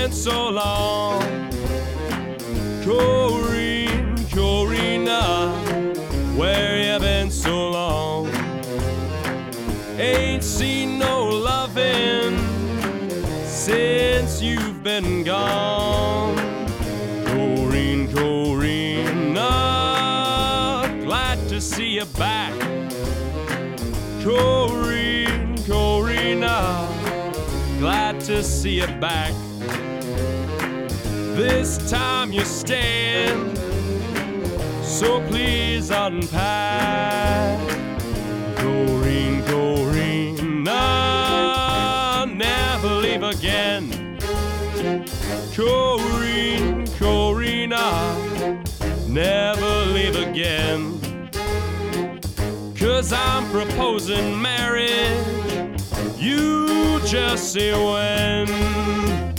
been so long. Corrine, Corina, where you been so long? Ain't seen no loving since you've been gone. Corrine, Corina, glad to see you back. Corrine, Corina, glad to see you back. This time you stand, so please unpack. Corrine, Corina, never leave again. Corrine, Corina, never leave again. 'Cause I'm proposing marriage, you just say when.